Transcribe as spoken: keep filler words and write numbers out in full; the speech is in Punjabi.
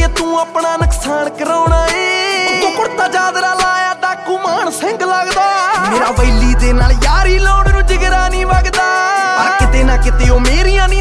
ਏ ਤੂੰ ਆਪਣਾ ਨੁਕਸਾਨ ਕਰਾਉਣਾ ਏ। ਤੂੰ ਕੁੜਤਾ ਚਾਦਰਾ ਲਾਇਆ ਡਾਕੂ ਮਾਨ ਸਿੰਘ ਲੱਗਦਾ। ਮੇਰਾ ਵੈਲੀ ਦੇ ਨਾਲ ਯਾਰੀ ਲਾਉਣ ਨੂੰ ਜਿਗਰਾ ਨਹੀਂ ਵਗਦਾ, ਪਰ ਕਿਤੇ ਨਾ ਕਿਤੇ ਉਹ ਮੇਰੀਆਂ ਨੀ